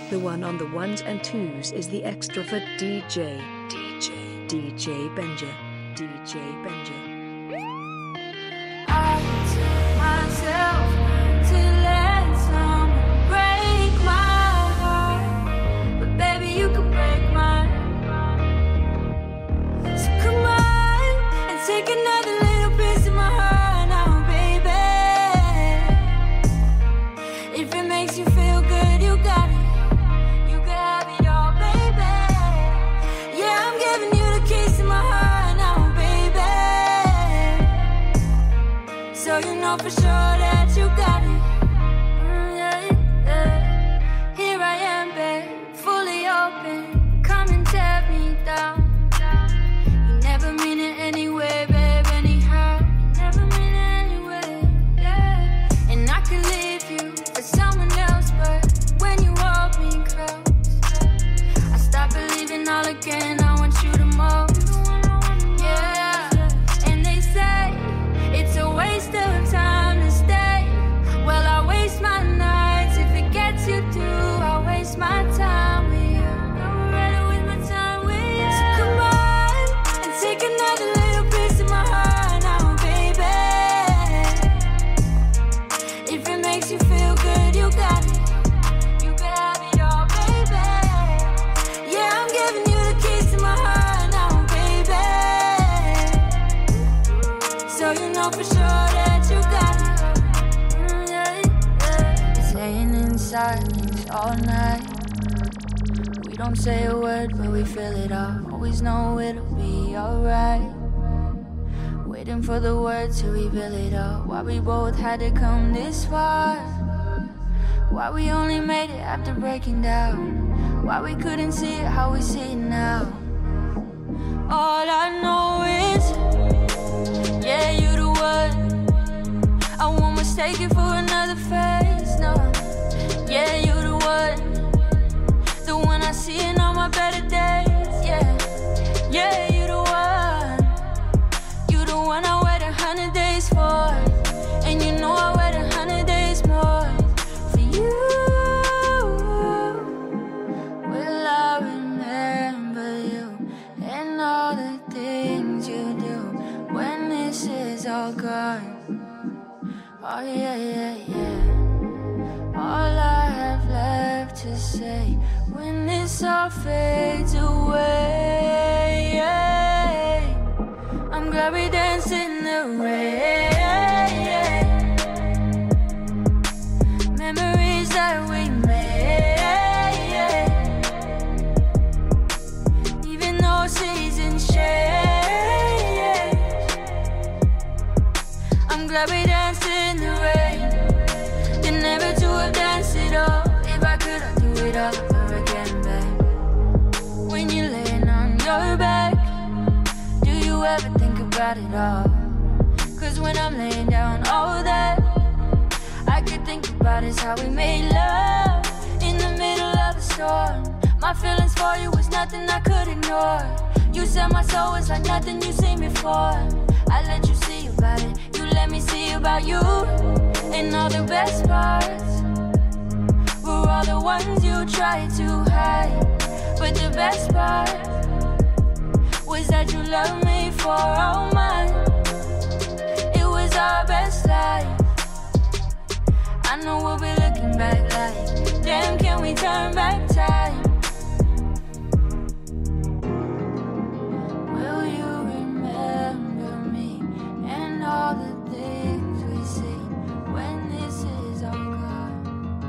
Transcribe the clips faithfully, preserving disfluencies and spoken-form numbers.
The one on the ones and twos is the extrovert D J. D J. D J Benja. D J Benja. I took myself to let someone break my heart, but baby, you could break mine. So come on and take another little piece of my heart now, baby. If it makes you feel good, you got it. You can have it all, baby. Yeah, I'm giving you the keys to my heart now, baby. So you know for sure that you got it. Mm, yeah, yeah. Here I am, babe, fully open. Come and tear me down. You never mean it anyway, babe, anyhow. You never mean it anyway, yeah. And I could leave you for someone else, but when you hold me close, I stop believing all again. I want you the most, yeah. And they say it's a waste of time to stay. Well, I waste my nights if it gets you through. I waste my time with you. I would rather waste my time with you. So come on and take another little piece of my heart now, baby. If it makes you feel good, you got it. You can have it all, baby. Yeah, I'm giving you the keys to my heart now, baby. So you know for sure that you got it. Mm, yeah, yeah. It's laying in silence all night. We don't say a word, but we feel it all. Always know it'll be alright. Waiting for the words to reveal it all. Why we both had to come this far. Why we only made it after breaking down. Why we couldn't see it how we see it now. All I know is, yeah, you the one. I won't mistake it for another face, no. Yeah, you the one. The one I see in all my better days, yeah. Yeah, you the one. You the one I wait a hundred days for. And you know I wait a hundred days more for you. Will I remember you and all the things you do when this is all gone? Oh yeah, yeah, yeah. All I have left to say when this all fades away, yeah. I'm glad we danced in the rain. Memories that we made, even though seasons change. I'm glad we danced in the rain. And never to have danced it all. If I could, I'd do it all over again, babe. When you're laying on your back, do you ever think about it all? Cause when I'm laying down all that, I could think about is how we made love in the middle of the storm. My feelings for you was nothing I could ignore. You said my soul was like nothing you seen before. I let you see about it, you let me see about you. And all the best parts were all the ones you tried to hide. But the best part was that you loved me for all mine. It was our best life. I know we'll be looking back like, damn, can we turn back time? Will you remember me and all the things we see when this is all gone?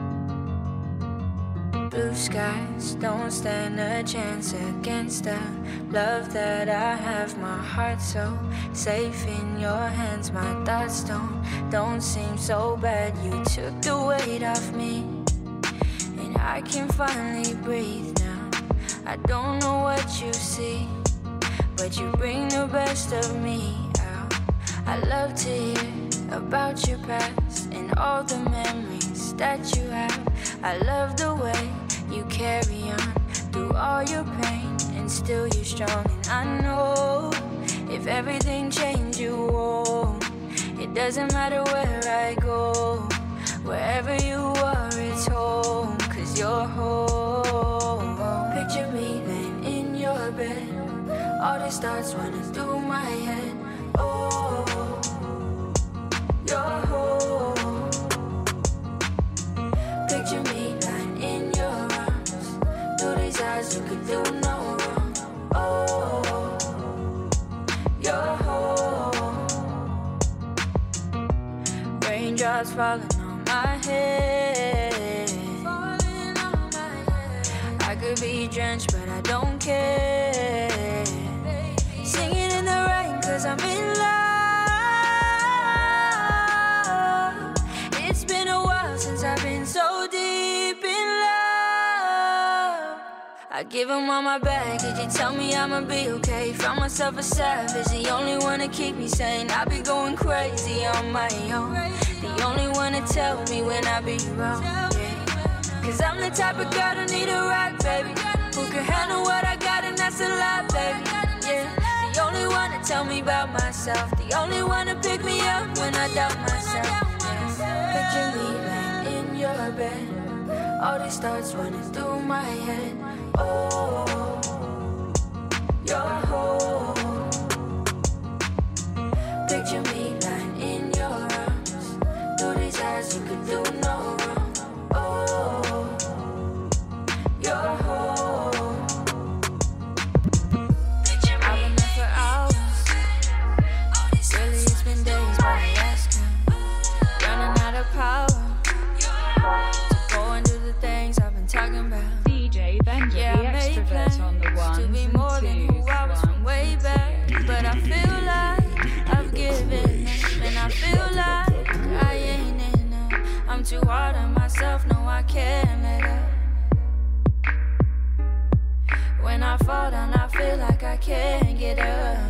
Blue skies don't stand a chance against the love that I have. My heart so safe in your hands. My thoughts don't, don't seem so bad. You took the weight off me, and I can finally breathe now. I don't know what you see, but you bring the best of me out. I love to hear about your past and all the memories that you have. I love the way you carry on through all your pain, and still you're strong. And I know if everything changed, you won't. It doesn't matter where I go, wherever you are, it's home. Cause you're home. these thoughts running through my head. Oh, your home. Picture me lying in your arms. Through these eyes, you could do no wrong. Oh, your home. Raindrops falling on my head. Falling on my head. I could be drenched, but I don't care. Singing in the rain, cause I'm in love. It's been a while since I've been so deep in love. I give him all my bag, did you tell me I'ma be okay? Found myself a savage, the only one to keep me sane. I be going crazy on my own, the only one to tell me when I be wrong, yeah. Cause I'm the type of girl who need a rock, baby, who can handle what I got, and that's a lot, baby, yeah. The only one to tell me about myself, the only one to pick me up when I doubt myself, yeah. Picture me laying in your bed, all these thoughts running through my head. Oh, your home. Picture me lying in your arms. Through these eyes, you could do no wrong. Oh, your home. Picture me. I've been there for hours. Really, it's been days, but I ask him. Running out of power to go and do the things I've been talking about. D J Benja, yeah, the extrovert on the ones to be and more than who I was from way back. But I feel like I've given up, and I feel like I ain't enough. I'm too hard on myself, no I can't let up. When I fall down, I feel like I can't get up.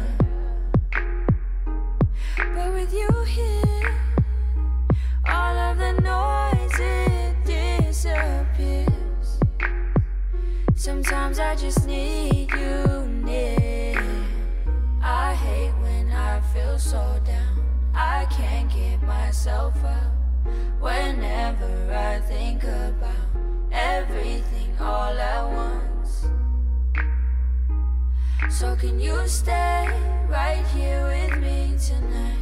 But with you here, all of the noise, it disappears. Sometimes I just need you near. I hate when I feel so down, I can't get myself up. Whenever I think about everything all at once. So can you stay right here with me tonight?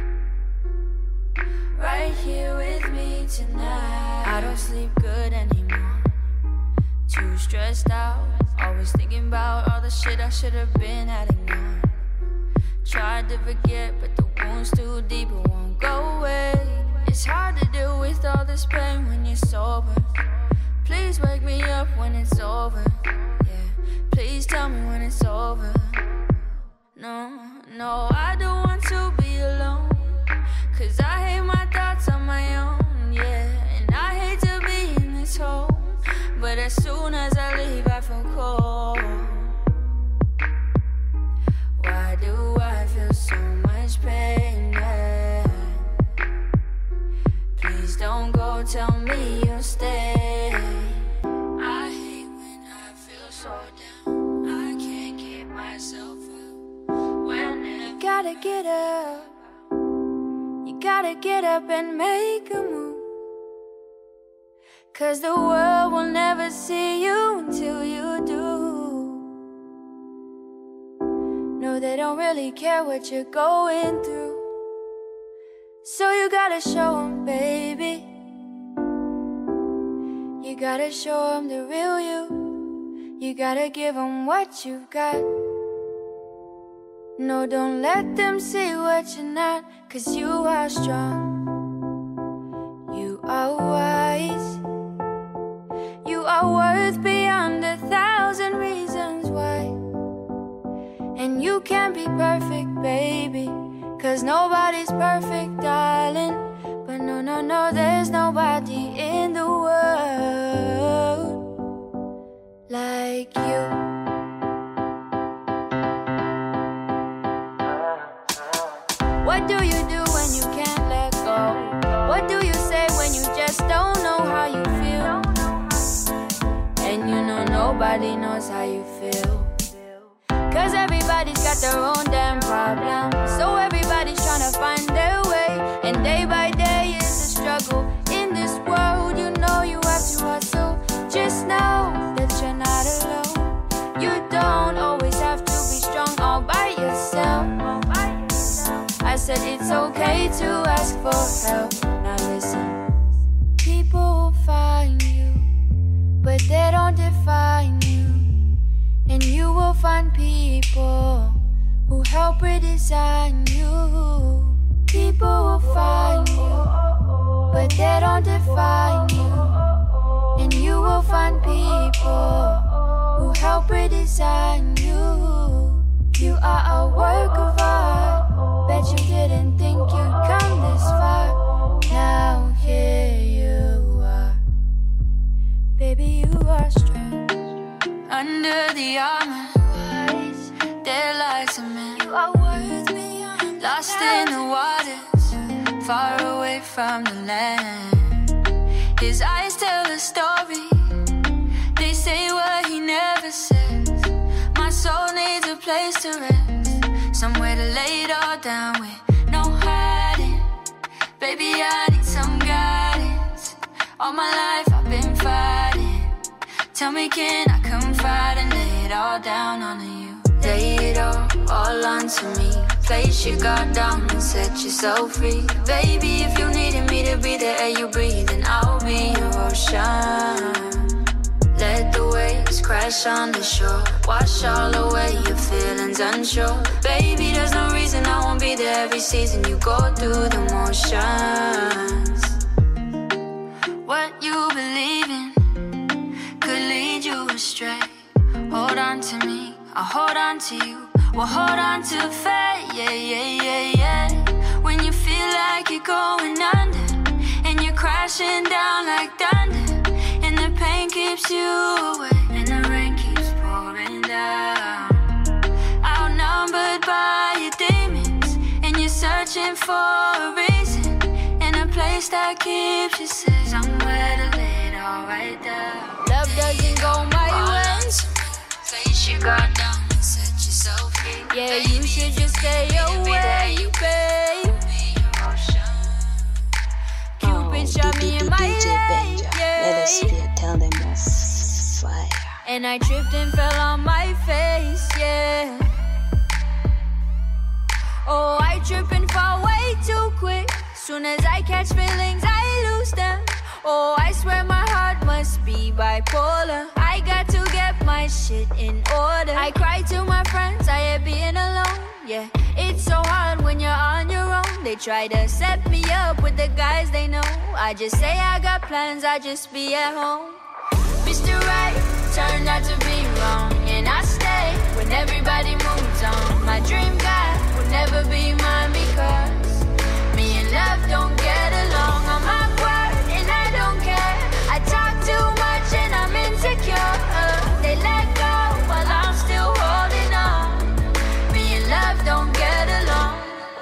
Right here with me tonight. I don't sleep good anymore, too stressed out, always thinking about all the shit I should have been adding on. Tried to forget, but the wound's too deep, it won't go away. It's hard to deal with all this pain when you're sober. Please wake me up when it's over, yeah. Please tell me when it's over. No, no, I don't want to be alone, cause I hate my thoughts on my own, yeah. And I hate to be in this hole, but as soon as I leave I feel cold. Why do I feel so much pain, yeah? Please don't go, tell me you'll stay. I hate when I feel so down, I can't get myself up. Whenever you gotta get up, you gotta get up and make a move. Cause the world will never see you until you do. No, they don't really care what you're going through, so you gotta show them, baby. You gotta show them the real you. You gotta give them what you've got. No, don't let them see what you're not, cause you are strong. You are wise. You are worth beyond a thousand reasons why. And you can't be perfect, baby, cause nobody's perfect, darling. But no, no, no, there's nobody in the world like you. What do you do when you can't let go? What do you say when you just don't know how you feel? And you know nobody knows how you feel, cause everybody's got their own damn problem. So everybody's trying to find their way, and day by day is a struggle. In this world, you know you have to hustle. Just know that you're not alone. You don't always have to be strong all by said it's okay to ask for help. Now listen, people will find you, but they don't define you. And you will find people who help redesign you. People will find you, but they don't define you. And you will find people who help redesign you. You are a work of art. Bet you didn't think you'd come this far. Now here you are. Baby, you are strong. Under the armor, there lies a man. You are worth me. Lost in the waters, far away from the land. His eyes tell a story. They say what he never says. My soul needs a place to rest, somewhere to lay it all down with no hiding. Baby, I need some guidance. All my life I've been fighting. Tell me, can I confide and lay it all down on you? Lay it all, all onto me. Place your guard down and set yourself free. Baby, if you needed me to be the air you breathe, then I'll be your ocean. Let the waves crash on the shore, wash all away your feelings unsure. Baby, there's no reason I won't be there every season you go through the motions. What you believe in could lead you astray. Hold on to me, I'll hold on to you. We'll hold on to fate, yeah, yeah, yeah, yeah. When you feel like you're going under, and you're crashing down like thunder, and the pain keeps you away, and the rain keeps pouring down. Outnumbered by your demons, and you're searching for a reason, and a place that keeps you safe, somewhere to lay it all right down. Love doesn't go my way. Place your guard down and set yourself free. Yeah, you should just stay away, babe. Cupid shot me in my leg, yeah. Let us fear, tell them of fire. And I tripped and fell on my face, yeah. Oh, I trip and fall way too quick. Soon as I catch feelings, I lose them. Oh, I swear my heart must be bipolar. I got to get my shit in order. I cry to my friends, I hate being alone. Yeah, it's so hard when you're on your own. They try to set me up with the guys they know. I just say I got plans, I just be at home. Mister Right turned out to be wrong, and I stay when everybody moves on. My dream guy will never be mine because me and love don't get along. On my word, and I don't care. I talk too much and I'm insecure. Uh, they let go while I'm still holding on. Me and love don't get along,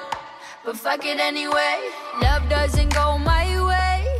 but fuck it anyway. Love doesn't go my way.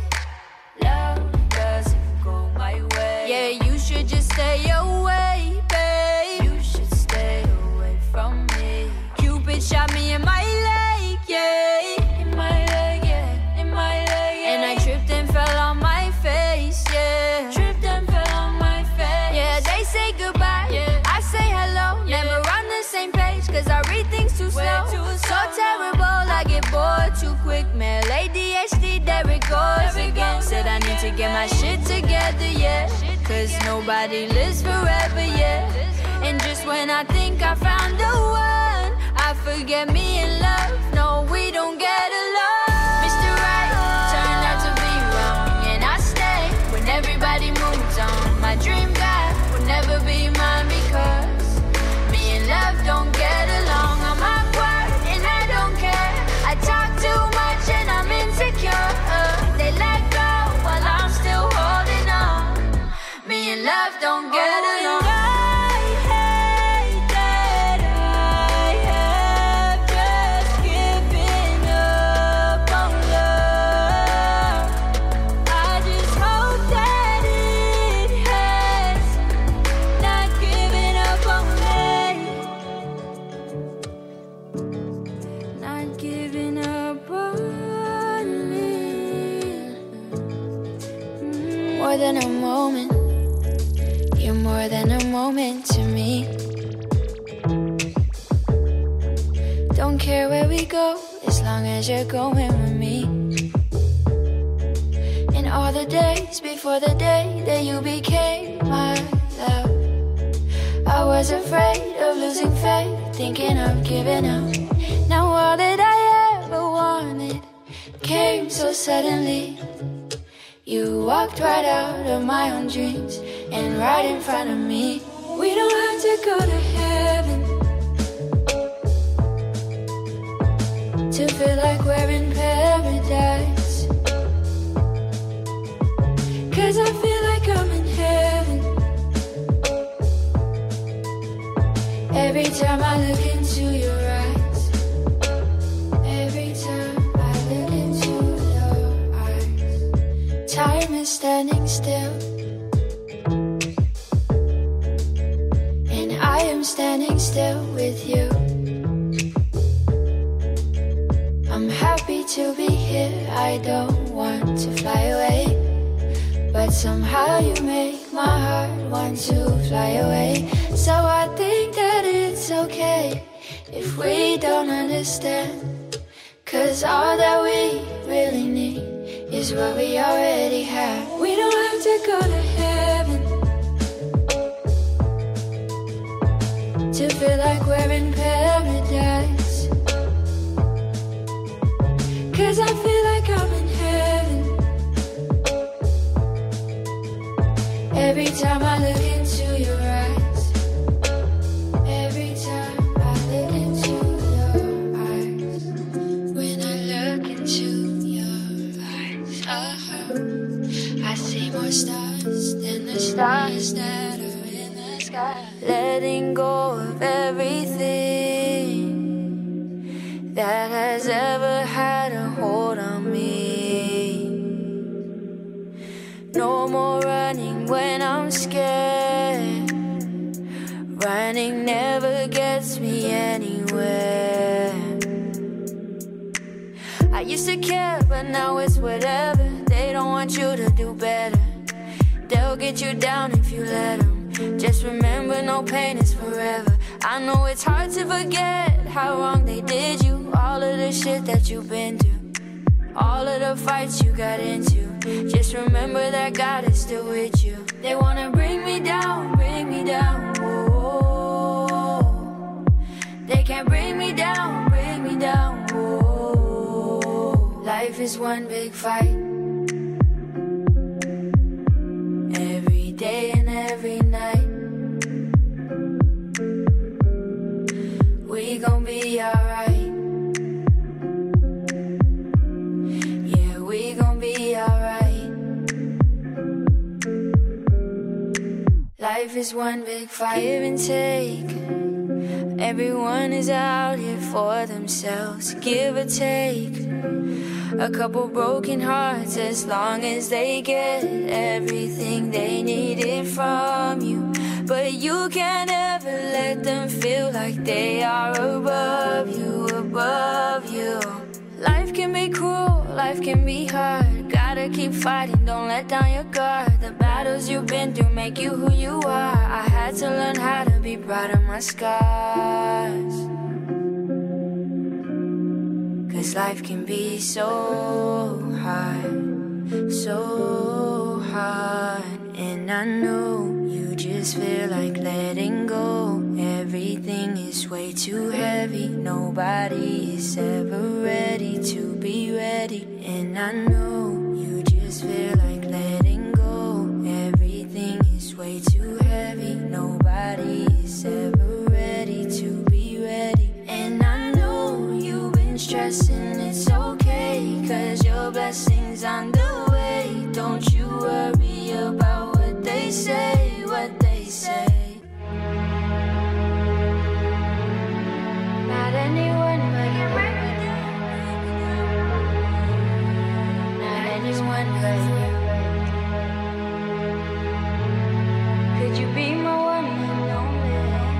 Love doesn't go my way. Yeah, you should just stay away, babe. You should stay away from me. Cupid shot me in my leg, yeah. In my leg, yeah. In my leg, yeah. And I tripped and fell on my face, yeah. Tripped and fell on my face. Yeah, they say goodbye, yeah. I say hello, yeah. Never on the same page, cause I read things too slow. Too so terrible, I get bored too quick, man. A D H D, there it goes again. Said I need to get my shit together, yeah. Cause nobody lives forever, yeah. And just when I think I found the one, I forget me and love, no, we don't get along. Mister Right turned out to be wrong, and I stay when everybody moves on. My dream guy will never be mine because me and love don't get along. On my word, and I don't care. I talk too much and I'm insecure. Uh, they let go while I'm still holding on. Me and love don't get along. I hate that I have just given up on love. I just hope that it has not given up on me. Not giving up on me. Mm, more than a moment. You're more than a moment to me. Don't care where we go, as long as you're going with me. In all the days before the day that you became my love, I was afraid of losing faith, thinking of giving up. Now all that I ever wanted came so suddenly. You walked right out of my own dreams and right in front of me. We don't have to go to heaven to feel like we're in paradise, 'cause I feel like I'm in heaven every time I look into your eyes. Every time I look into your eyes. Time is standing still, and I am standing still with you. I'm happy to be here, I don't want to fly away, but somehow you make my heart want to fly away. So I think that it's okay if we don't understand, 'cause all that we really need is what we already have. We don't have to go to heaven to feel like we're in paradise, 'cause I feel like I'm in heaven every time I look into your eyes. Every time I look into your eyes. When I look into your eyes, uh-huh, I see more stars than the stars that are in the sky. Letting go of everything that has ever had a hold on me. No more running when I'm scared. Running never gets me anywhere. I used to care, but now it's whatever. They don't want you to do better. They'll get you down if you let them. Just remember, no pain is forever. I know it's hard to forget how wrong they did you. All of the shit that you've been through, all of the fights you got into. Just remember that God is still with you. They wanna bring me down, bring me down, whoa. They can't bring me down, bring me down, whoa. Life is one big fight, every day and every night. We gon' be alright. Yeah, we gon' be alright. Life is one big fight, give and take. Everyone is out here for themselves, give or take. A couple broken hearts, as long as they get everything they needed from you. But you can't ever let them feel like they are above you, above you. Life can be cruel, life can be hard. Gotta keep fighting, don't let down your guard. The battles you've been through make you who you are. I had to learn how to be proud of my scars, 'cause life can be so hard, so hard. And I know you just feel like letting go. Everything is way too heavy. Nobody is ever ready to be ready. And I know you just feel like letting go. Everything is way too heavy. Nobody is ever ready to be ready. And I know you've been stressing, it's okay, 'cause your blessings on the way. Don't you worry about what they say, what they say. Not anyone but you. Not anyone but you. Could you be my one and only?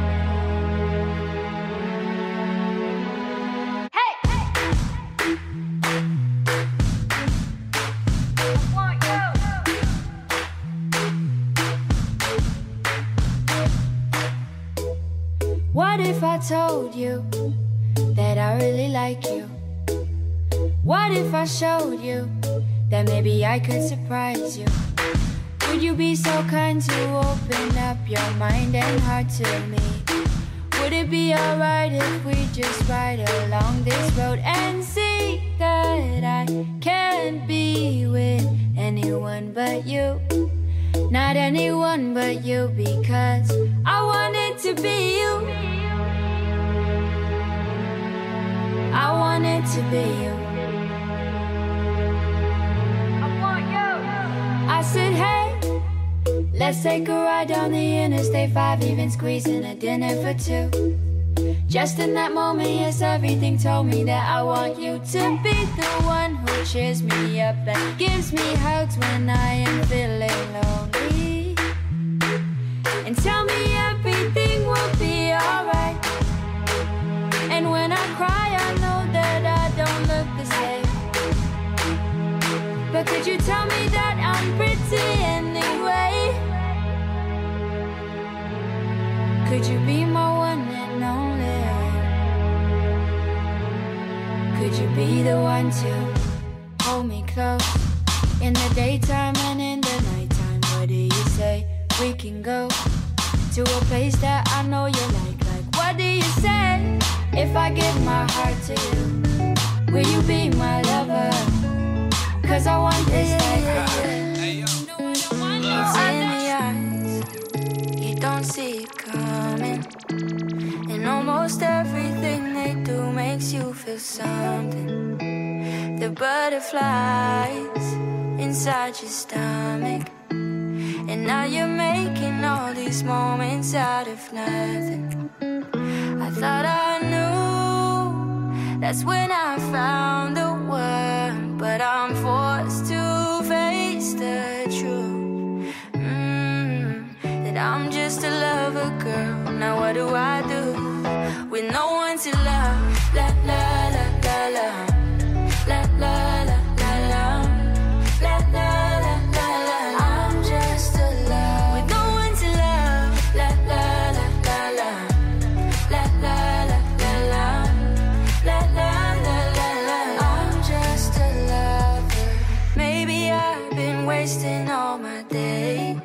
Hey! What if I told you that I really like you? What if I showed you that maybe I could surprise you? Would you be so kind to open up your mind and heart to me? Would it be alright if we just ride along this road and see that I can't be with anyone but you? Not anyone but you, because I want it to be you. I want it to be you. I want you. I said, hey, let's take a ride down the Interstate five, even squeezing a dinner for two. Just in that moment, yes, everything told me that I want you to be the one who cheers me up and gives me hugs when I am feeling lonely, and tell me everything will be alright. And when I cry, I know that I don't look the same, but could you tell me that I'm pretty anyway? Could you be my one and only? Could you be the one to hold me close in the daytime and in the nighttime? What do you say? We can go to a place that I know you like. Like, what do you say? If I give my heart to you, will you be my lover? Cause I want this like you. It's in the eyes, you don't see it coming. And almost everything they do makes you feel something. The butterflies inside your stomach, and now you're making all these moments out of nothing. I thought I knew, that's when I found the one, but I'm forced to face the truth, mm, that I'm just a lover girl. Now what do I do with no one to love? La la la la la, la la la la la, la la la la la. I'm just a love with no one to love. La la la la la, la la la la la, la la la la la. I'm just a lover. Maybe I've been wasting all my days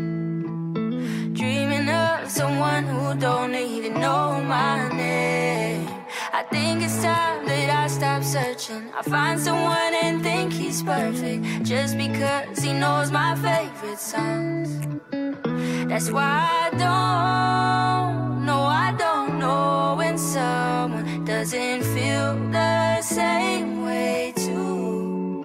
dreaming of someone who don't even know my name. I think it's time that I stop searching. I find someone and think he's perfect just because he knows my favorite songs. That's why I don't know, I don't know when someone doesn't feel the same way too.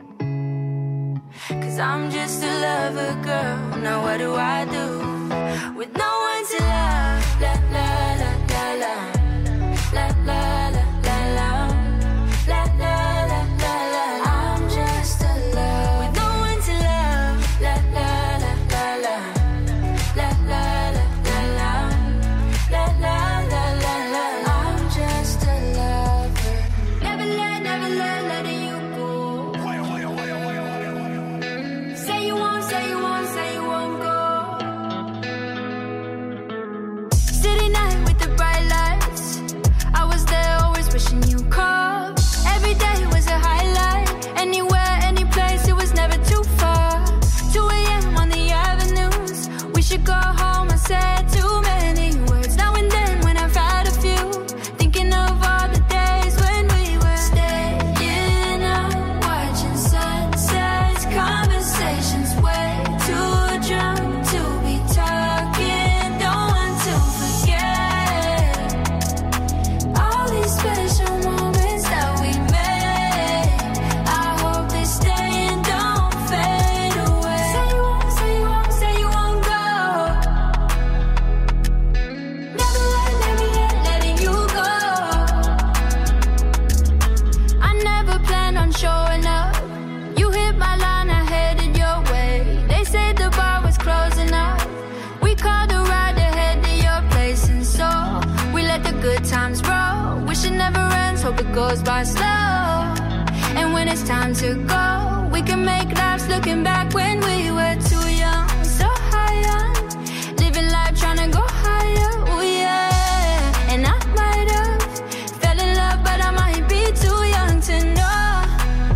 Cause I'm just a lover girl. Now what do I do with no one to love? La la la la la, la la la la la, la la la la la. I'm just a love with no one to love. La la la la la, la la la la la, la la la la la. I'm just a lover. Never let, never let, letting you go. Say you won't, say you won't, say you won't go. City night with the bright lights, I was there always wishing you called. Every day was a highlight. Anywhere, any place, it was never too far. two a m on the avenues, we should go home. I said too many words. Now and then when I've had a few, thinking of all the days when we were staying up, watching sunsets, conversations way too drunk to be talking. Don't want to forget all these special moments that we made. I hope they stay and don't fade away. Say you won't, say you won't, say you won't go. Never let, never let, letting you go. I never planned on showing up. You hit my line, I headed your way. They said the bar was closing up. We called a ride to head to your place, and so we let the good times roll. Wish it never ends, hope it goes by slow. And when it's time to go, we can make laughs looking back when we were too young, so high on living life, trying to go higher. Oh yeah, and I might have fell in love, but I might be too young to know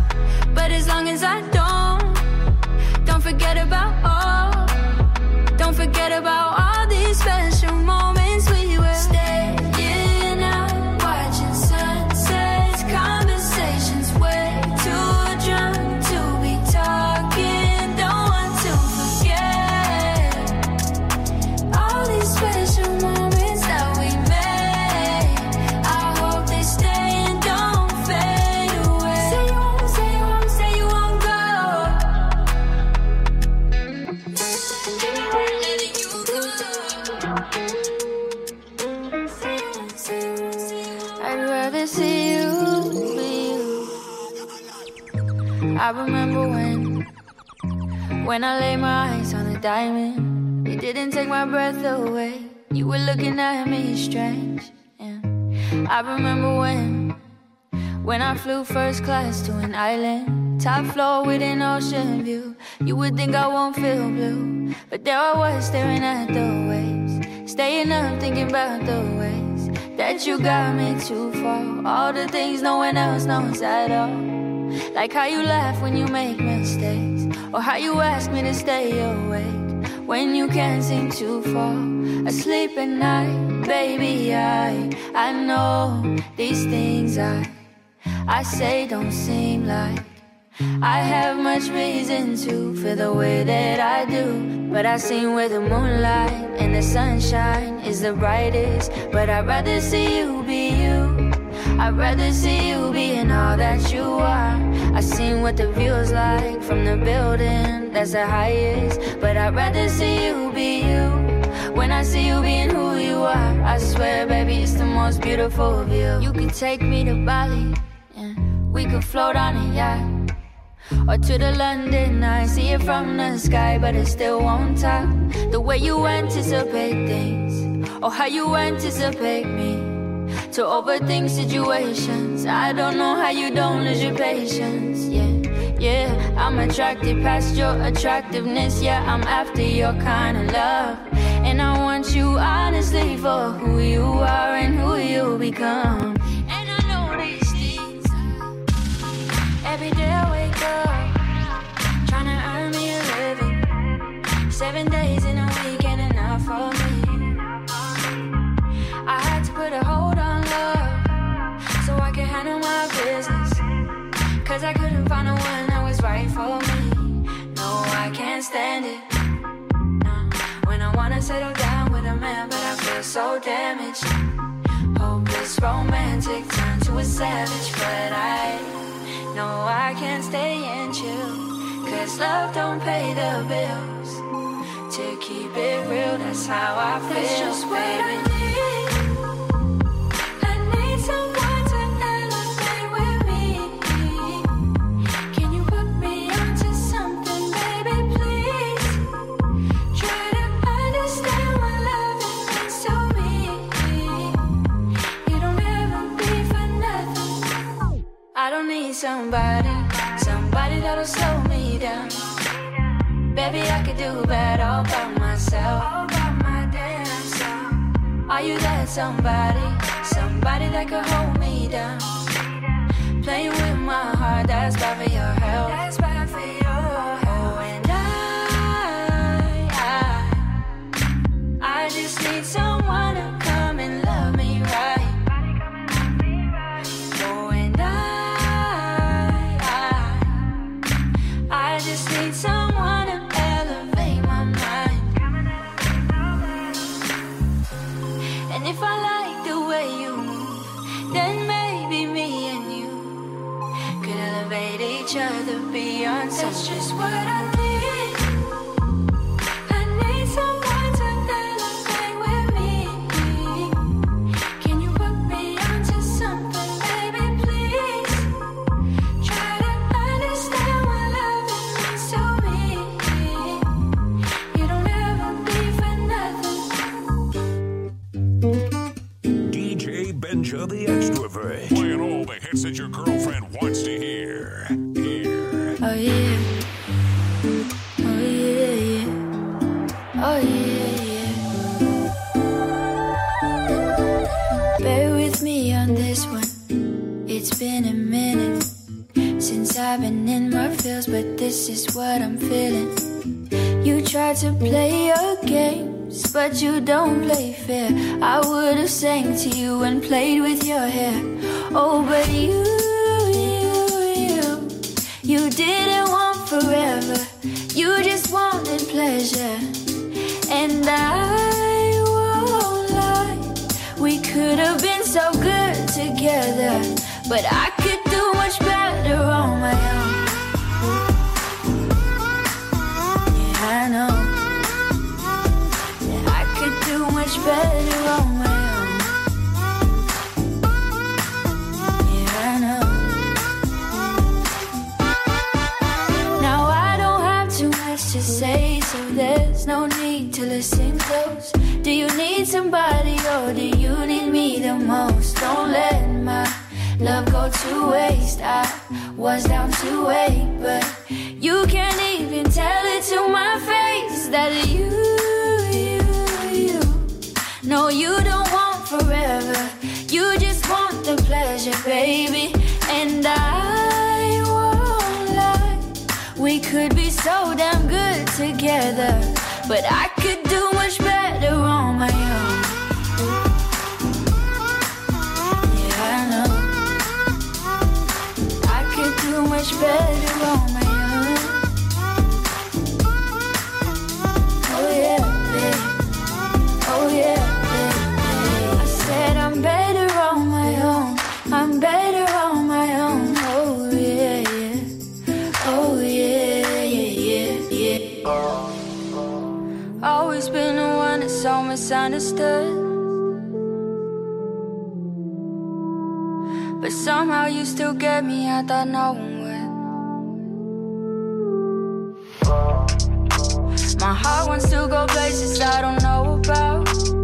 forget about all these special moments we were staying out, watching sunsets, conversations way too drunk to be talking. Don't want to forget all these special moments that we made. I hope they stay and don't fade away. Say you won't, say you won't, say you won't go. Letting you go. I'd rather see you be you. I remember when, when I laid my eyes on a diamond. You didn't take my breath away. You were looking at me strange. Yeah. I remember when, when I flew first class to an island, top floor with an ocean view. You would think I won't feel blue, but there I was staring at the waves, staying up thinking about the ways that you got me too far. All the things no one else knows at all. Like how you laugh when you make mistakes, or how you ask me to stay awake when you can't seem to fall asleep at night. Baby, I, I know these things I, I say don't seem like I have much reason to feel the way that I do. But I seen where the moonlight and the sunshine is the brightest. But I'd rather see you be you, I'd rather see you being all that you are. I seen what the view's like from the building that's the highest. But I'd rather see you be you, when I see you being who you are. I swear, baby, it's the most beautiful view. You could take me to Bali, yeah. We could float on a yacht, or to the London Eye, see it from the sky, but it still won't top the way you anticipate things, or how you anticipate me to overthink situations. I don't know how you don't lose your patience. Yeah, yeah, I'm attracted past your attractiveness. Yeah, I'm after your kind of love, and I want you honestly for who you are and who you become. And I know these things. Every day I wake up trying to earn me a living. Seven days in a week ain't enough for me. I had to put a hold on love so I could handle my business, cause I couldn't find the one that was right for me. No, I can't stand it. No. When I wanna settle down with a man, but I feel so damaged. Hopeless romantic turn to a savage, but I know I can't stay and chill, cause love don't pay the bills. To keep it real, that's how I feel, that's just what baby. I need. I need someone to elevate with me. Can you put me onto something, baby, please? Try to understand what love means to me. You don't ever be for nothing. I don't need somebody, somebody that'll slow me down. Baby, I could do bad all by myself, all by my damn self. Are you that somebody, somebody that could hold me down? Playing with my heart, that's bad for your health, that's bad for your health. Oh, and I, I, I just need someone to come and love me right. Oh, and I, I, I just need someone to elevate my mind. And if I like the way you move, then maybe me and you could elevate each other beyond. That's just what I need. I need someone to elevate with me. Can you put me onto something, baby, please? Try to understand what love means to me. You don't ever be for nothing. D J Benja the Extrovert, playing all the hits that your girlfriend wants to hear. Here. Oh yeah. Oh yeah, yeah. Oh yeah, yeah. Bear with me on this one. It's been a minute since I've been in my feels, but this is what I'm feeling. You tried to play your game, games, but you don't play fair. I would've sang to you and played with your hair. Oh, but you, you, you, you didn't want forever. You just wanted pleasure. And I won't lie, we could have been so good together, but I could do much better on my own. Yeah, I know. Yeah, I could do much better on my own. Yeah, I know. Now I don't have too much to say, so there's no need to listen close. Do you need somebody or do you need me the most? Don't let my love go to waste. I was down to wait, but you can't even tell it to my face that you, you, you, no, you don't want forever. You just want the pleasure, baby. And I won't lie, we could be so damn good together, but I could do much better on my own. Yeah, I know. I could do much better on my own. Oh yeah, babe. Oh yeah, babe. I said I'm better on my own. I'm better on my own. Oh yeah, yeah. Oh yeah, yeah, yeah, yeah. Always been the one that's so misunderstood, but somehow you still get me. I thought no one would. My heart wants to go places I don't know about,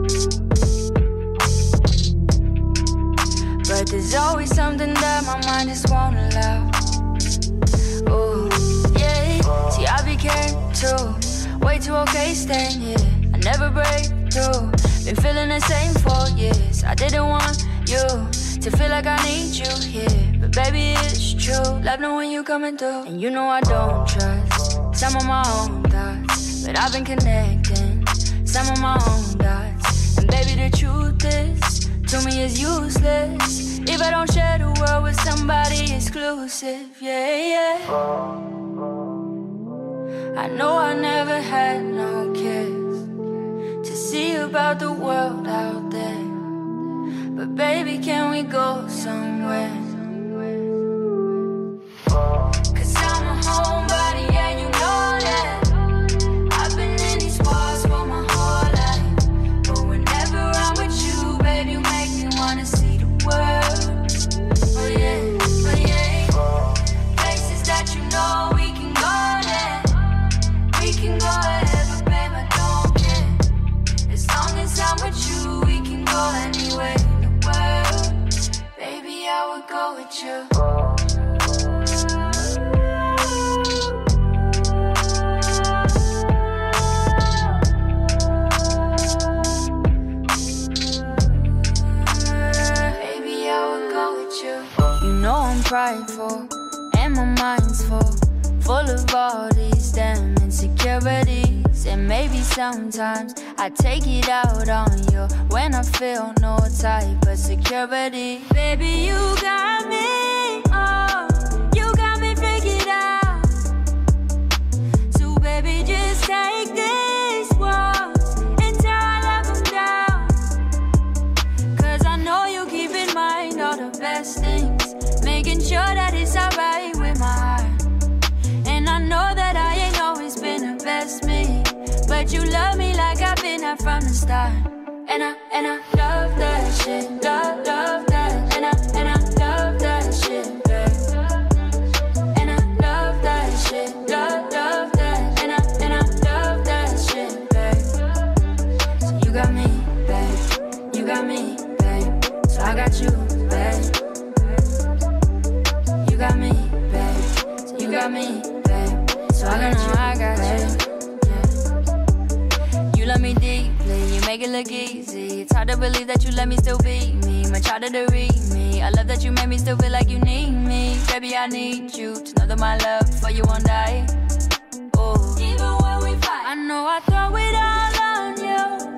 but there's always something that my mind just won't allow. Oh, yeah. See, I became too way too okay staying here. I never break through. Been feeling the same for years. I didn't want you to feel like I need you here, but baby, it's true. Love knowing you coming through. And you know I don't trust some of my own thoughts, but I've been connecting some of my own dots. And baby, the truth is, to me it's useless if I don't share the world with somebody exclusive. Yeah, yeah. I know I never had no kids to see about the world out there, but baby, can we go somewhere? Cause I'm a homebody and you know that. I've been in these walls for my whole life, but whenever I'm with you, baby, you make me wanna see the world. Oh yeah, oh yeah. Places that you know we can go there. We can go wherever, babe, I don't care. As long as I'm with you, we can go anywhere in the world. Baby, I would go with you. Baby, I would go with you. You know I'm prideful, and my mind's full, full of all these damn insecurities. And maybe sometimes I take it out on you when I feel no type of security. Baby, you got me, oh, you got me figured out. So baby, just take these walls and tell I love them down. Cause I know you keep in mind all the best things, making sure that it's alright with my heart. And I know that I ain't always been the best me, but you love me like I've been there from the start. And I, and I love that shit, love, love that. And I, and I love that shit, babe. And I love that shit, love, love that. And I, and I love that shit, babe. So you got me, babe. You got me, babe. So I got you, babe. You got me, babe. So you got me, babe. So I got you, I got you. You love me deeply, you make it look easy. It's hard to believe that you let me still be me, much harder to read me. I love that you made me still feel like you need me. Baby, I need you to know that my love for you won't die. Oh, even when we fight, I know I throw it all on you.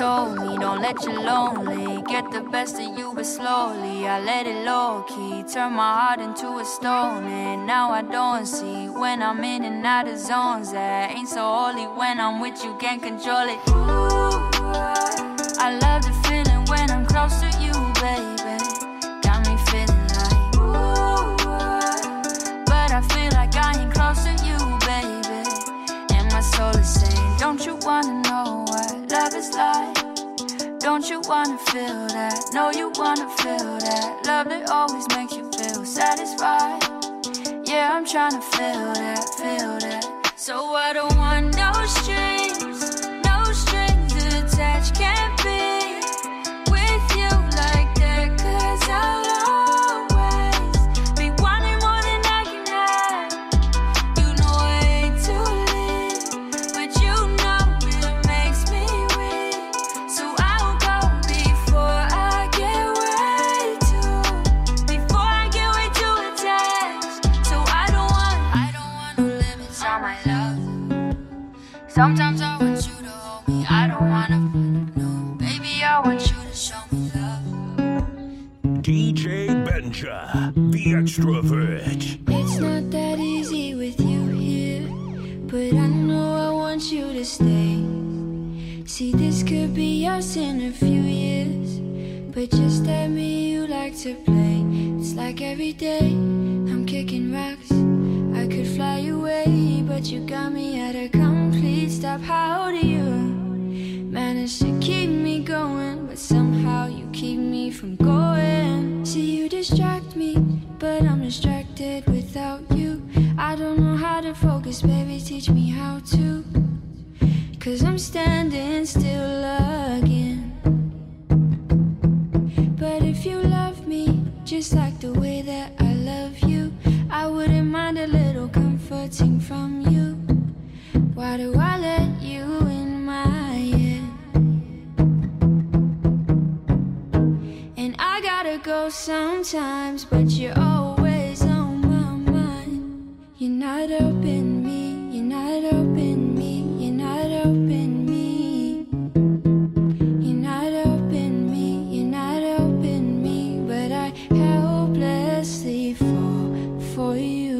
told me don't let your lonely get the best of you, but slowly I let it low key, turn my heart into a stone. And now I don't see when I'm in and out of zones that ain't so holy. When I'm with you, can't control it. Ooh, I love the feeling when I'm close to you, baby. Got me feeling like ooh, but I feel like I ain't close to you, baby. And my soul is saying, don't you wanna know what love is like? Don't you wanna feel that? No, you wanna feel that love that always makes you feel satisfied. Yeah, I'm trying to feel that, feel that. So I don't want no strings, no strings attached. Can't be with you like that, 'cause I'll always be wanting more than I can have. You know I hate to leave, but you know it makes me weak. So I'll go before I get way too, before I get way too attached. So I don't want, I don't want no limits on my love. Sometimes I want you to hold me, I don't wanna, no. Baby, I want you to show me love. D J Benja, the extrovert. It's not that easy with you here, but I know I want you to stay. See, this could be us in a few years, but just at me you like to play. It's like every day I'm kicking rocks. I could fly away, but you got me at a complete stop. How do you manage to keep me going, but somehow you keep me from going? See, you distract me, but I'm distracted without you. I don't know how to focus, baby, teach me how to. 'Cause I'm standing still again. But if you love me just like the way that I love you, I wouldn't mind a little comforting from you. Why do I let you in my head? And I gotta go sometimes, but you're always on my mind. You're not helping me, you're not helping me, you're not helping me. You're not helping me, you're not helping me, but I helplessly fall for you.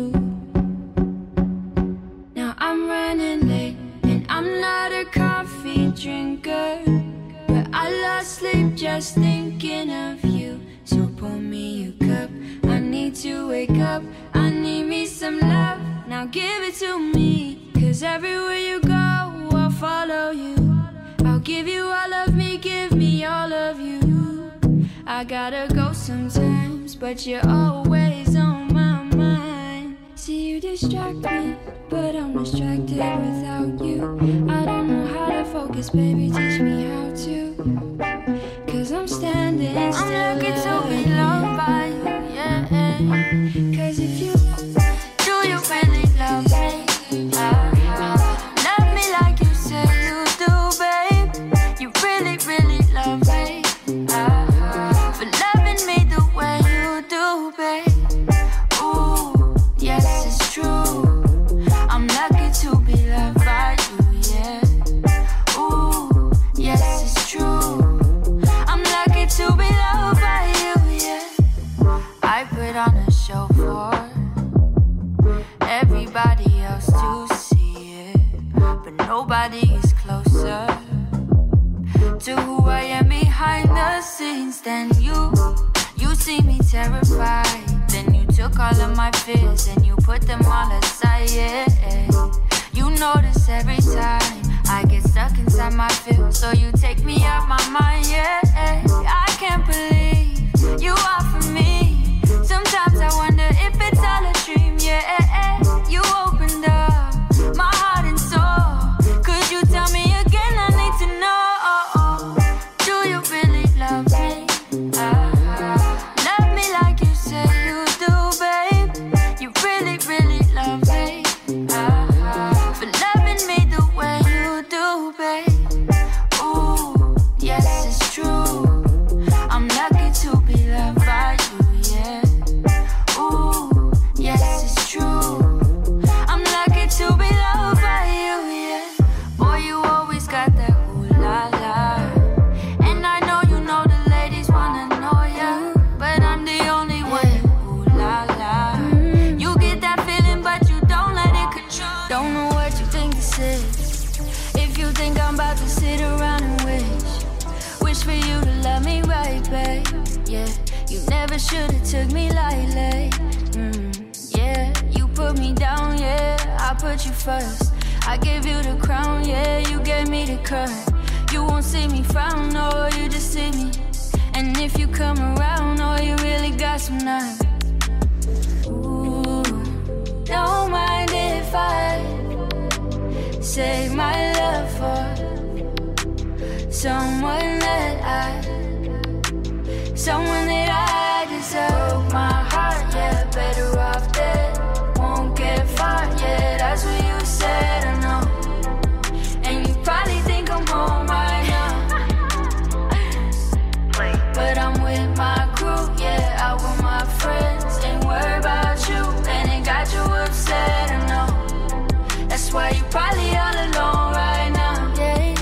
Now I'm running late, and I'm not a coffee drinker, but I lost sleep just thinking of you. So pour me a cup, I need to wake up, I need me some love. Now give it to me, 'cause everywhere you go, I'll follow you. I'll give you all of me, give me all of you. I gotta go sometimes, but you're always on my mind. See, you distract me, but I'm distracted without you. I don't know how to focus, baby, teach me how to. 'Cause I'm standing still. I'm looking to be loved by you, yeah. 'Cause if you do, you really love me? Uh-huh. Love me like you say you do, babe. You really, really love me. Uh-huh. For loving me the way you do, babe. Ooh, yes, it's true. I'm lucky to be loved by you, yeah. Ooh, yes, it's true. I'm lucky to be loved by you, yeah. I put on a show for everybody else to see it, but nobody is closer to who I am behind the scenes than you. You see me terrified, then you took all of my fears and you put them all aside, yeah. You notice every time I get stuck inside my feels, so you take me out my mind, yeah. I can't believe you are for me. Sometimes I wonder if it's all a dream, yeah. You opened up my heart and soul. Could you tell me again? I need to know. Do you really love me? Uh-huh. Love me like you say you do, babe. You really, really love me. Uh-huh. For loving me the way you do, babe. Ooh, yes, it's true. babe. Yeah, you never should've took me lightly. Mm, yeah, you put me down, yeah, I put you first. I gave you the crown, yeah, you gave me the crown. You won't see me frown, no, you just see me. And if you come around, oh, you really got some nerve. Ooh, don't mind if I save my love for someone that I, someone that I deserve. My heart, yeah, better off dead. Won't get far, yeah, that's what you said, I know. And you probably think I'm home right now, but I'm with my crew, yeah, out with my friends. Ain't worried about you, and it got you upset, I know. That's why you probably all alone right now, yeah.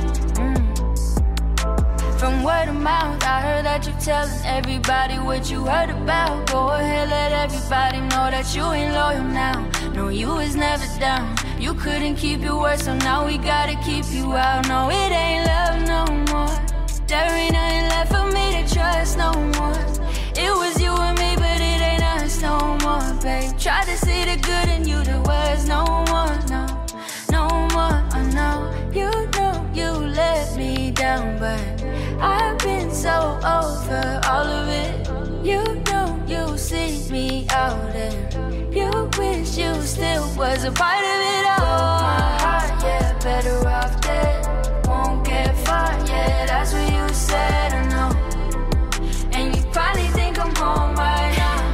Mm. From word of mouth, I heard that you telling everybody what you heard about. Go ahead, let everybody know that you ain't loyal now. No, you was never down. You couldn't keep your word, so now we gotta keep you out. No, it ain't love no more. There ain't nothing left for me to trust no more. It was you and me, but it ain't us no more, babe. Tried to see the good in you, there was no more, no, no more. I know, you know you let me down, but I've been so over all of it. You know you see me out and you wish you still was a part of it all. My heart, yeah, better off dead. Won't get far, yeah, that's what you said, I know. And you probably think I'm home right now,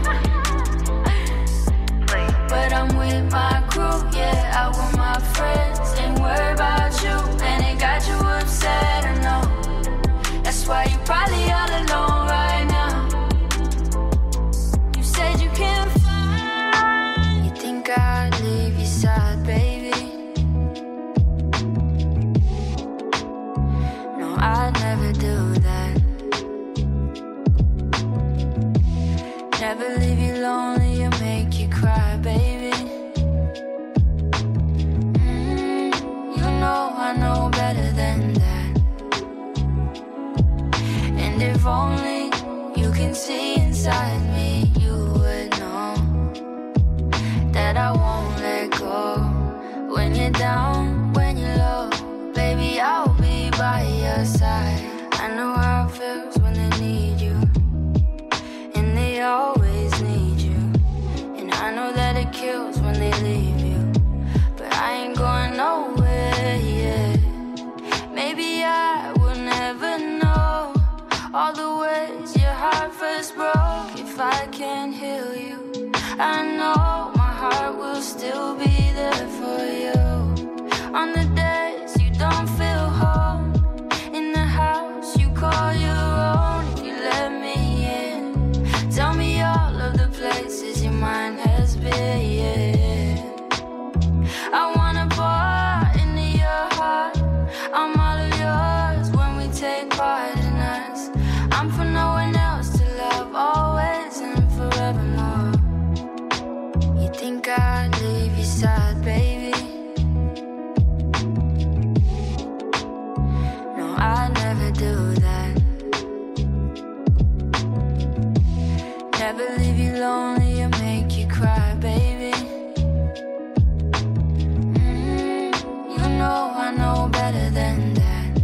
but I'm with my crew, yeah, out with my friends. Ain't worried about you, and it got you upset, I know. That's why you probably all alone right now. You said you can't find. You think I'd leave your side, baby? No, I'd never do that. Never leave you lonely or make you cry, baby. Mm, you know I know better than that. And if only you can see inside me, you would know that I won't let go. When you're down, when you're low, baby, I'll be by your side. I know how it feels when they need you, and they always need you. And I know that it kills when they leave you, but I ain't going nowhere, yeah. Maybe I will never know all the ways your heart first broke. If I can't heal you, I know my heart will still be there for you. On the days you don't feel home, in the house you call your own. If you let me in, tell me all of the places your mind has been, yeah. I wanna pour into your heart, I'm all of yours when we take part in us. I'm for no one else to love, always and forevermore. You think I'd leave your side, baby? No, I'd never do that. Never leave you lonely or make you cry, baby. Mm, you know I know better than that.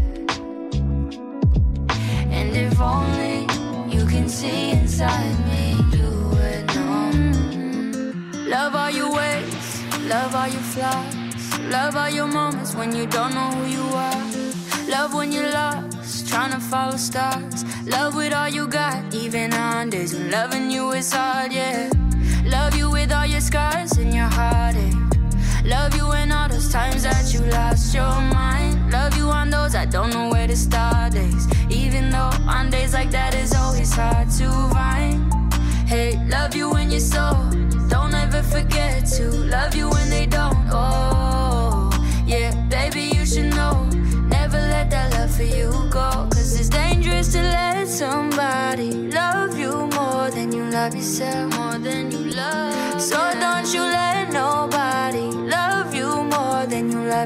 And if only you can see inside me, you would know. Mm, love all your ways, love all your flaws, love all your moments when you don't know who you are. Love when you're lost, trying to follow stars. Love with all you got, even on days when loving you is hard, yeah. Love you with all your scars and your heartache. Love you in all those times that you lost your mind. Love you on those I don't know where to start days, even though on days like that it's always hard to find. Hey, love you when you're so, don't ever forget to love you when they don't. Oh, yeah, baby, you should know, never let that love for you go. Cause it's dangerous to let somebody love you more than you love yourself, more than you love. So don't you let nobody love you more than you love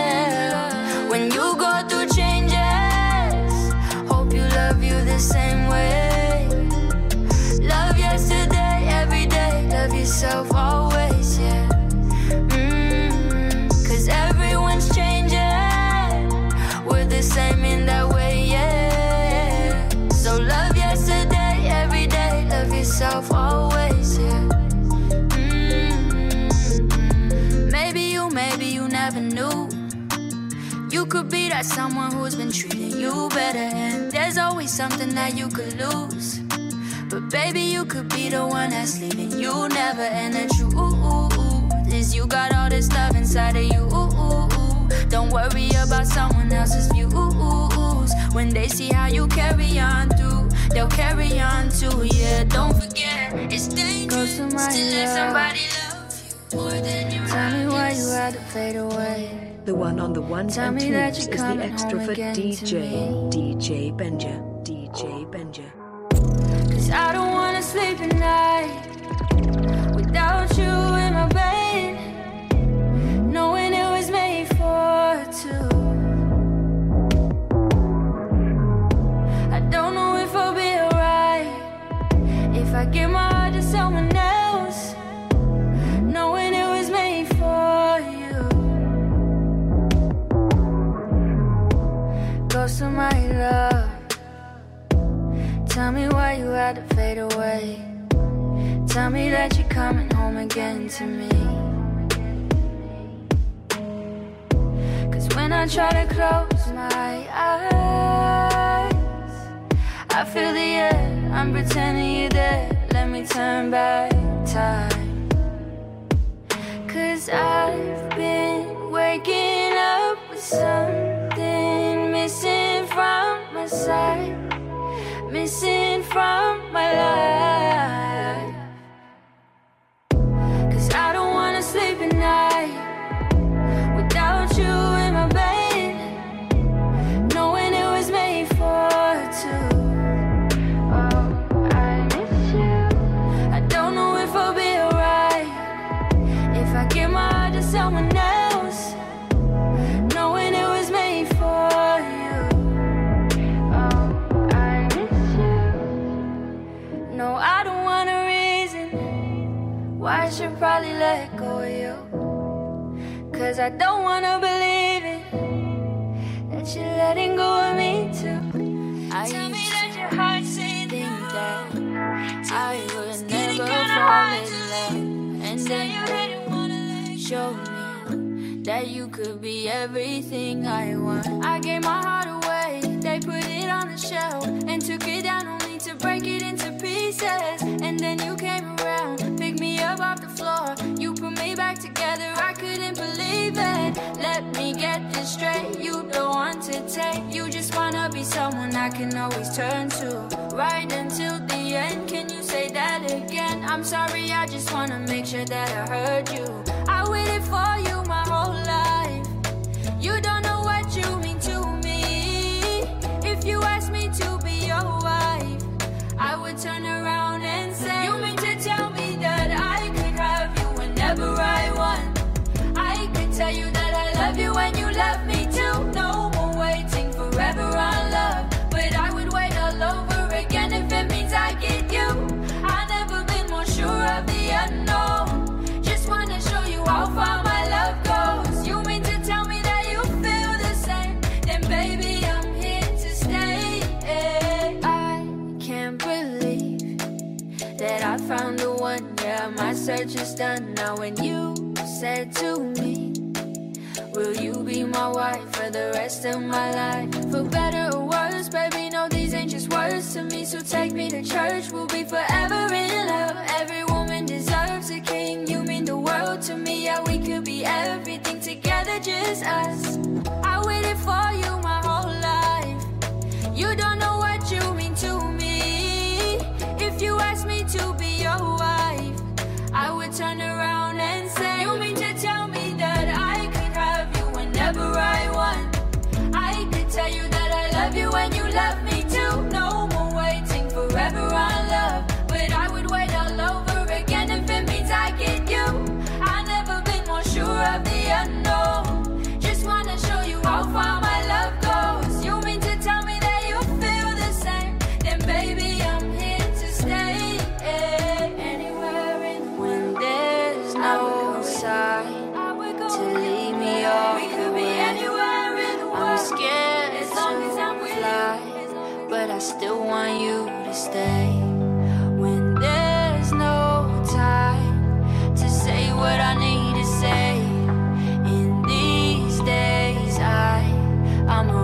yourself. When you go through changes, hope you love you the same way. got someone who's been treating you better, and there's always something that you could lose. But baby, you could be the one that's leaving you never. And the truth is you got all this love inside of you. Don't worry about someone else's views. When they see how you carry on through, they'll carry on too. Yeah, don't forget, it's dangerous to let somebody love you more than you. Tell me why you had to fade away. The one on the one and twos is the extrovert D J, D J Benja, D J Benja. Cause I don't wanna sleep at night without you in my bed, knowing it was made for two. I don't know if I'll be alright if I give my heart to someone else, knowing it was made for you. Ghost of my love, tell me why you had to fade away. Tell me that you're coming home again to me. Cause when I try to close my eyes, I feel the air, I'm pretending you're there. Let me turn back time. Cause I've been waking up with something missing from my side, missing from my life. Cause I don't wanna sleep at night without you in my bed, knowing it was made for two. Oh, I miss you. I don't know if I'll be alright if I give my heart to someone else, knowing it was made for you. Oh, I miss you. No, I don't want a reason why I should probably let go of you. Cause I don't wanna believe it, that you're letting go of me too. I Tell used me that your heart's saying think that I would never fall in love, and then you showed me that you could be everything I want. I gave my heart away, they put it on the shelf and took it down only to break it into pieces. And then you came around, picked me up off the floor, you put me back together, I couldn't believe it. Let me get this straight, you don't want to take, you just wanna be someone I can always turn to, right until the end. Can you say that again? I'm sorry, I just wanna make sure that I heard you. I waited for you my whole life, you don't know what you mean to me. If you asked me to be your wife, I would turn around and say, you mean to tell me that I could have you whenever I want? I could tell you that I love you when you love me too. No more waiting forever on love, but I would wait all over again if it means I get you. I've never been more sure of the unknown, just wanna show you how far my love goes. You mean to tell me that you feel the same? Then baby, I'm here to stay. I can't believe that I found the one, yeah, my search is done. Now when you said to me, will you be my wife for the rest of my life? For better or worse, baby, no, these ain't just words to me. So take me to church, we'll be forever in love. Every woman deserves a king, you mean the world to me. Yeah, we could be everything together, just us. I waited for you my whole life, you don't know what you mean to me. If you asked me to be your wife, I would turn around and say, you mean to tell me that I could have you whenever I want? I could tell you that I love you when you love me too. No more waiting forever on love, but I would wait all over again if it means I get you. I've never been more sure of the unknown, just wanna show you how far my love goes. You mean to tell me that you feel the same? Then baby, I'm here to stay. Anywhere in when there's no sign to leave me off. We could be anywhere in the world. I'm scared as long as I'm fly, but I still want you to stay. When there's no time to say what I need to say, in these days I, I'm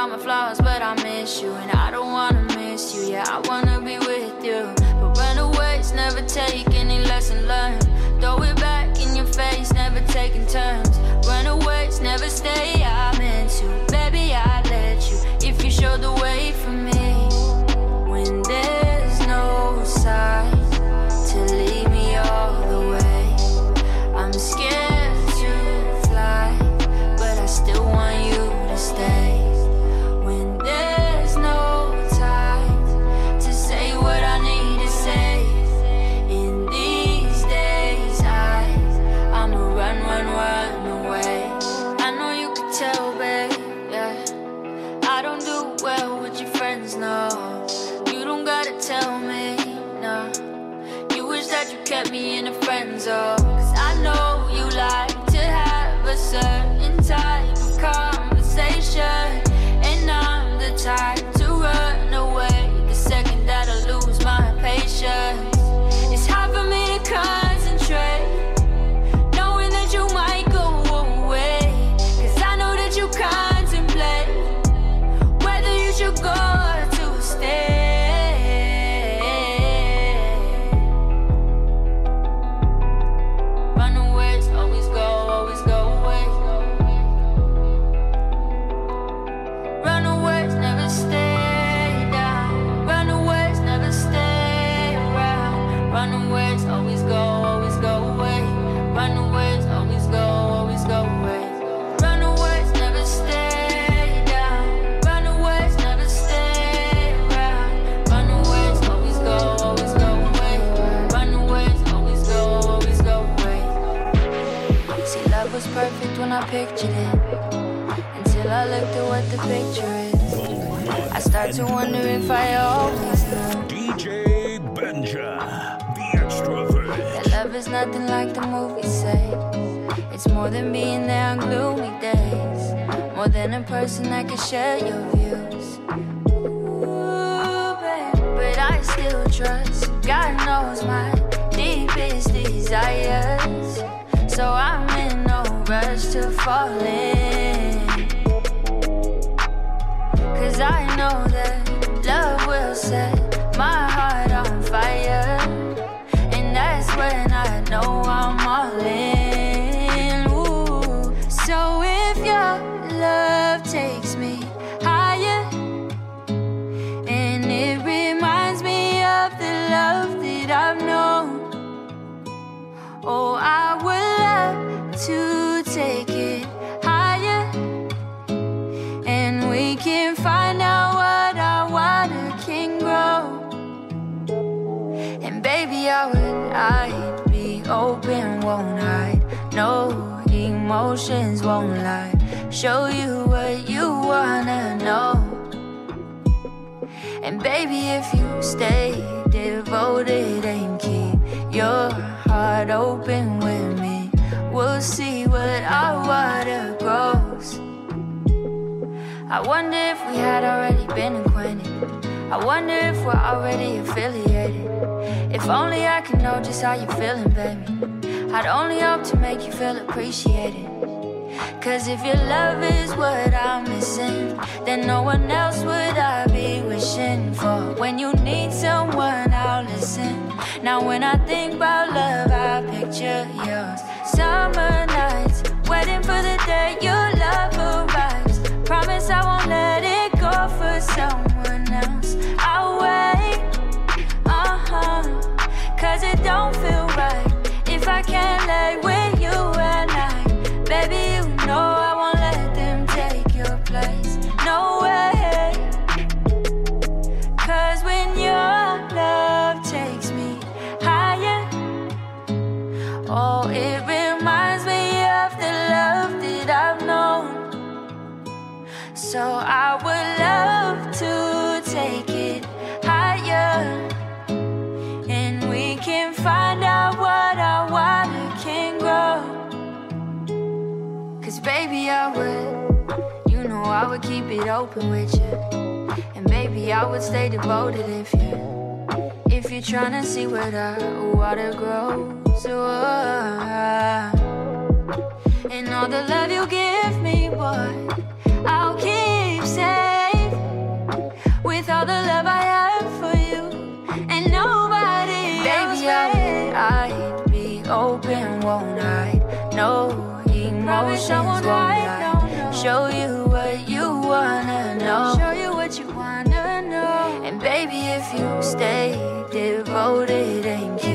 all my flaws, but I miss you. And I don't wanna miss you, yeah, I wanna be with you. But runaways never take any lesson learned. Throw it back in your face, never taking turns. Runaways never stay, I meant to. Baby, I let you, if you show the way for me. When there's no sign to lead me all the way, I'm scared to fly, but I still want you to stay. When there's no time to say what I need to say, in these days I, I'ma run, run, run away. I know you can tell, babe, yeah, I don't do well with your friends, no. You don't gotta tell me, no. You wish that you kept me in a friend zone. Cause I know you like to have a certain type of conversation, and I'm the type to run away the second that I lose my patience. It's hard for me to concentrate, knowing that you might go away. Cause I know that you contemplate whether you should go to stay. Runaways always go, always go away. Runaways never stay down. Runaways never stay around. Runaways always go, always go away. Runaways always go, always go away. Runaways never stay down. Runaways never stay around. Runaways always go, always go away. Runaways always go, always go away. See, love was perfect when I pictured it, until I looked at what the picture is. I start to wonder if I always knew D J Benja, the extrovert. that love is nothing like the movies say. It's more than being there on gloomy days, more than a person that can share your views. Ooh, babe, but I still trust. God knows my deepest desires, so I'm in no rush to fall in. Cause I know that love will set my heart on fire, and that's when I know I'm all in. Ooh. So if your love takes me higher, and it reminds me of the love that I've known, oh, I would love to take it higher, and we can find out what our water can grow. And baby, I would, I'd be open, won't hide. No emotions, won't lie. Show you what you wanna know. And baby, if you stay devoted and keep your heart open with me, we'll see what our water grows. I wonder if we had already been acquainted. I wonder if we're already affiliated. If only I could know just how you're feeling, baby. I'd only hope to make you feel appreciated. Cause if your love is what I'm missing, then no one else would I be wishing for. When you need someone, I'll listen. Now when I think about love, I picture yours. Summer nights, waiting for the day your love arrives. Promise I won't let it go for someone else. I'll wait, uh-huh, cause it don't feel right if I can't lay with you at night. Baby, you know I won't let them take your place. No way. Cause when your love takes me higher, oh, it reminds me of the love that I've known. So I would love to take it higher, and we can find out what our water can grow. Cause baby, I would, you know I would keep it open with you. And baby, I would stay devoted if you, if you're trying to see where the water grows. Oh, and all the love you give me, boy, I'll keep saying. I'd be open, won't hide. No emotions, won't lie. Show you what you wanna know. Show you what you wanna know. And baby, if you stay devoted and keep